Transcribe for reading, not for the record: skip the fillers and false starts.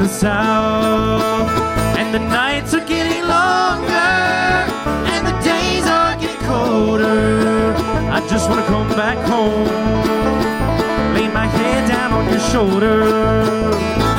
south. And the nights are getting longer, and the days are getting colder. I just wanna come back home, lay my head down on your shoulder.